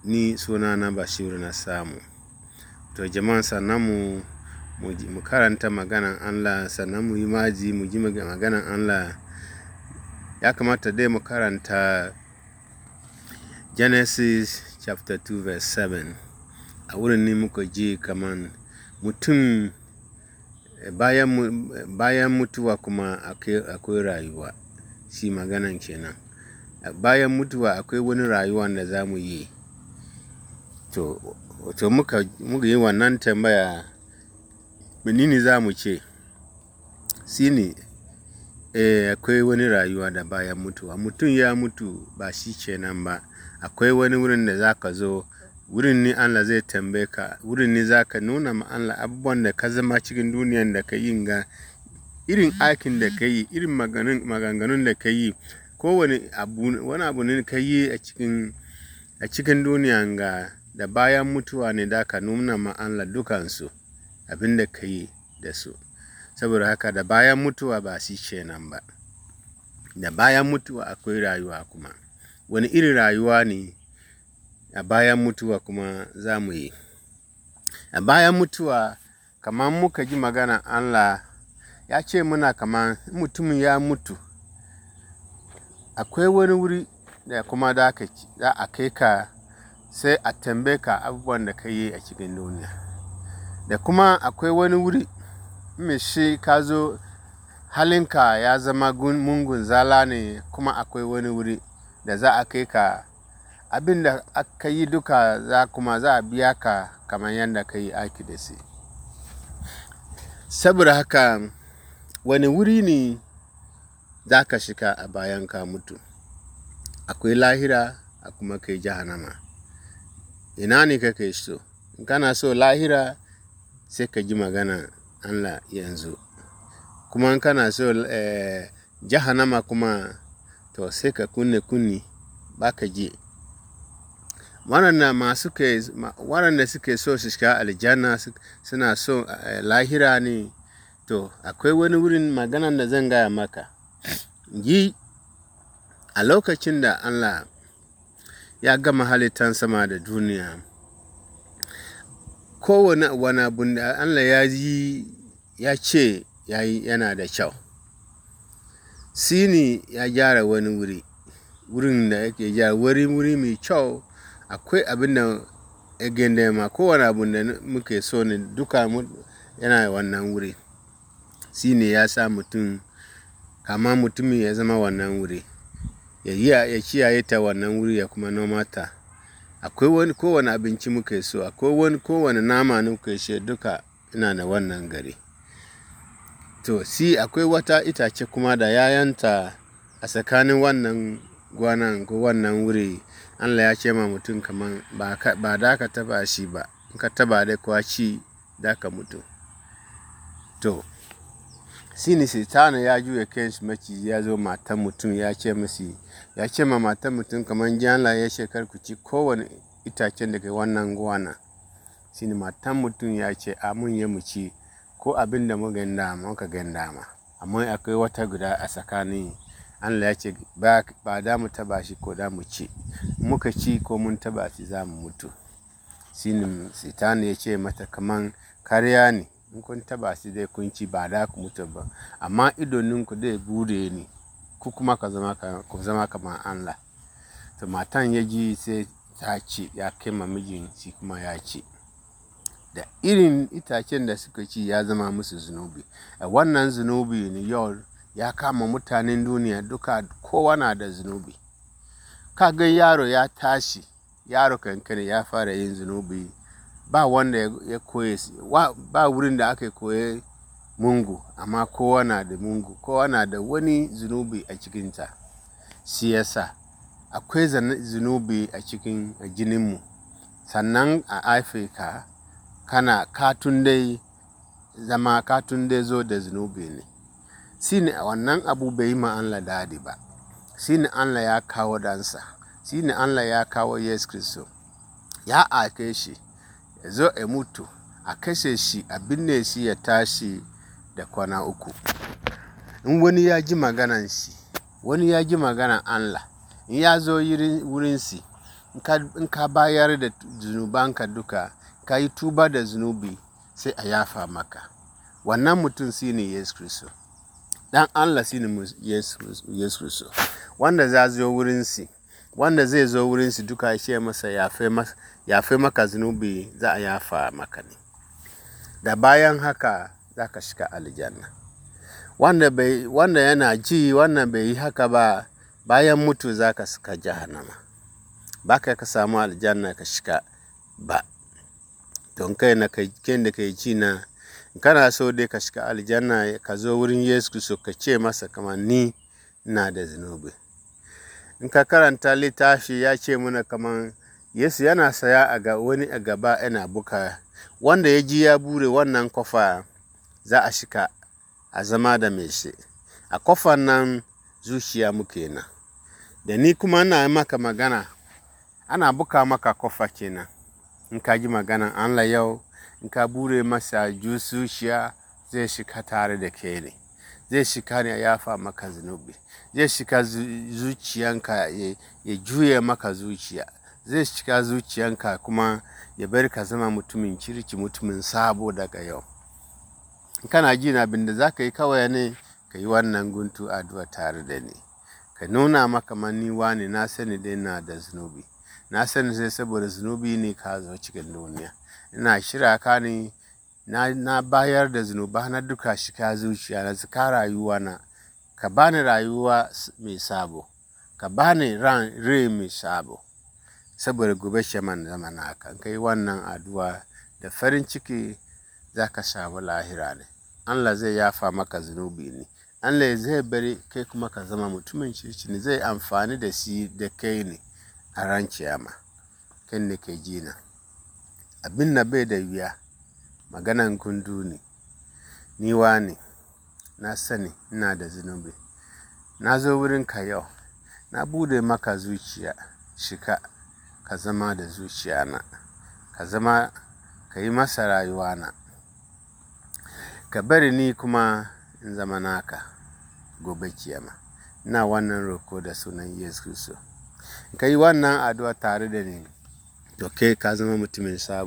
ni sunana Bashiru na samu. To jama'a sannan mu karanta maganan Allah, sannan mu yi maji mu ji maganan Allah. Ya kamata dai mu karanta Genesis chapter 2 verse 7. A wurin ne muka ji kaman mutum bayan mutuwa kuma akwai rayuwa. Shi maganan kenan. Bayan mutuwa akwai wani rayuwa da za mu yi. To muka yi wannan tambaya, menene za mu ce? Shi ne, akwai wani rayuwa da bayan mutuwa. Mutum ya mutu ba shi kenan ba. Akwai wani wurin da za ka zo, wurin ne Allah zai tambaye ka, wurin ne za ka nuna ma Allah abubuwan da ka zama cikin duniyan da ka yi ga, irin aikin da ka yi, irin maganganun da ka yi, wani abu ne ka yi a cikin duniyan ga, da bayan mutuwa ne da ka nuna ma Allah dukansu abin da ka yi da su. Saboda haka da bayan mutuwa ba shi kenan ba. Da bayan mutuwa akwai rayuwa kuma. Wani irin rayuwa ne a bayan mutuwa kuma za mu yi? A bayan mutuwa, kamar muka ji maganar Allah, ya ce muna kamar mutumin ya mutu, akwai wani wuri da kuma za a kai ka, sai a tambaye ka abubuwan da ka yi a cikin duniya. Da kuma akwai wani wuri mai shi ka zo halinka ya zama mungun zala ne, kuma akwai wani wuri da za a kai ka, abin da aka yi duka za a biya ka kamar yadda ka yi aiki da shi. Saboda haka wani wuri ne za ka shiga a bayan ka mutu? Akwai lahira, a kuma akwai jahannama. Ina ne kake so? In kana so lahira, sai ka ji maganar Allah yanzu. Kuma in kana so jahannama kuma, to sai ka kunne ba ka ji. Waɗanda suke so su shiga aljanna suna so lahira ne, to akwai wani wurin maganan da zan gaya maka. A lokacin da Allah ya gama halittar sama da duniya, kowane abu da Allah ya yi ya ce yana da kyau. Shi ne ya gyara wani wuri, wurin da yake gyara wuri mai kyau. Akwai abin da ya gindama, kowane abu da muke so ne duka yana wannan wuri. Shi ne ya sa mutum, kama mutumin ya zama wannan wuri, ya kiyaye ta wannan wuri ya kuma noma ta. Akwai kowane abinci muke so, akwai kowane nama muke so, duka yana da wannan gari. To akwai wata itace kuma da yayanta a tsakanin wannan gwanan ko wannan wuri. Allah ya ce ma mutum kamar ba da ka taba shi ba, in ka taba da kuwa ci da ka mutu. To shi ne Satan ya juya kanshi maciji, ya zo matan mutum ya ce ma matan mutum kamar Allah ya ce kar ku ci kowane itacen daga wannan gwana. Shi ne matan mutum ya ce mun yi mu ci ko abin da muka gandama. Amma akwai wata guda a tsakanin. Allah ya ce ba da mu taba shi ko da mu ci. Muka ci ko mun taba shi za mu mutu. Shi ne Satan ya ce mata kamar karya ne, in kun taba shi dai kun ci ba da ku mutu ba. Amma idoninku zai bude ne, ku kuma ku zama kamar Allah. To matan ya ji sai ta ci, ya kai ma mijin shi kuma ya ci. Da irin itacen da suka ci ya zama musu zunubi. Wannan zunubi ne yau ya kama mutanen duniya duka, kowa na da zunubi. Ka ga yaro ya tashi, yaro kankani ya fara yin zunubi, ba wanda ya koye, ba wurin da aka koye mungu, amma kowa na da mungu, kowa na da wani zunubi a cikinta. Shi yasa akwai zunubi a cikin jininmu. Sannan a Afirka katun dai zo da zunubi ne. Shi ne wannan abu bai yi ma Allah dadi ba. Shi ne Allah ya kawo dansa. Shi ne Allah ya kawo Yesu Kristo. Ya aike shi ya zo ya mutu, a kashe shi, a binne shi, ya tashi da kwana 3. In wani ya ji maganan shi, wani ya ji maganan Allah, in ya zo wurin shi, in ka bayar da zunubanka duka, ka yi tuba da zunubi, sai a yafa maka. Wannan mutum shi ne Yesu Kiristi. Dan Allah shi ne Yesu Kiristi. Wanda zai zo wurinsi duka ya ce masa yafe maka zunubi, za a yafa maka ne. Da bayan haka za ka shiga aljanna. Wanda yana ji wannan bai yi haka ba, bayan mutu za ka shiga jahannama. Ba ka samu aljanna ka shiga ba. Don kai da kai ji na, kana so dai ka shiga aljanna, ka zo wurin Yesu Kiristi ka ce masa kamar ni ina da zunubi. In ka karanta littafi ya ce mana kamar Yesu yana saya wani a gaba yana buga. Wanda ya ji ya bure wannan kofa, za a shiga a zama da mai shi. A kofar nan zuciya muke nan. Da ni kuma ina maka magana, ana buka maka kofa kenan. In ka ji maganan Allah yau, in ka bure masa zuciya, zai shiga tare da kai ne. Zai shiga ne ya yafa maka zunubi. Zai shiga zuciyanka ya juye maka zuciya. Zai shiga zuciyanka kuma ya bari ka zama mutumin kirki, mutumin sabo daga yau. Kana ji na abin da za ka yi kawai ne, ka yi wannan guntu addu'a tare da ni. Ka nuna maka ni wane, na sani dai na da zunubi. Na sani sai saboda zunubi ne ka zo cikin duniya. Ina shirya ka ne, na bayar da zunuba na duka shiga zuciya na, zika rayuwa na. Ka bani rayuwa mai sabo. Ka bani rai mai sabo. Saboda gobe shaman zama naka. In ka yi wannan addu'a da farin ciki, za ka samu lahira ne. Allah zai yafa maka zunubi ne. Allah zai bari kai kuma ka zama mutumin kirki ne. Zai amfani da shi da kai ne a ran kiyama. Kai ne ke ji na. Abin na bai da wuya. Maganan gundu ne. Ni wane, na sani ina da zunubi. Na zo wurinka yau. Na bude maka zuciya. Shiga ka zama da zuciya na. Ka yi masa rayuwa na. Ka bari ni kuma in zama naka gobe kiyama. Ina wannan roko da sunan Yesu Kiristi. Ka yi wannan addu'a tare da ni, to kai ka zama mutumin sabo.